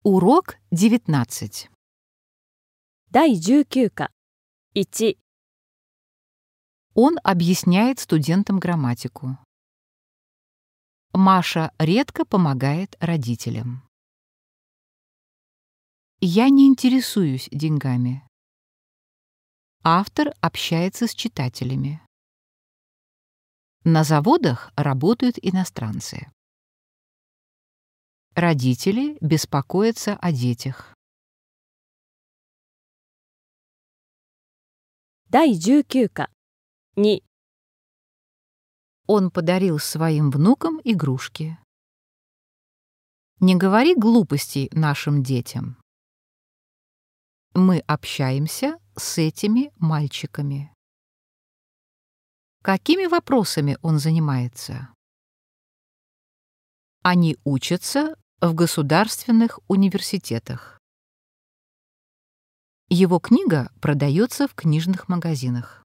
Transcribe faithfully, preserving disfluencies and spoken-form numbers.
Урок девятнадцать. だいじゅうきゅう課いち Он объясняет студентам грамматику. Маша редко помогает родителям. Я не интересуюсь деньгами. Автор общается с читателями. На заводах работают иностранцы. Родители беспокоятся о детях. だいじゅうきゅう課に Он подарил своим внукам игрушки. Не говори глупостей нашим детям. Мы общаемся с этими мальчиками. Какими вопросами он занимается? Они учатся в государственных университетах. Его книга продается в книжных магазинах.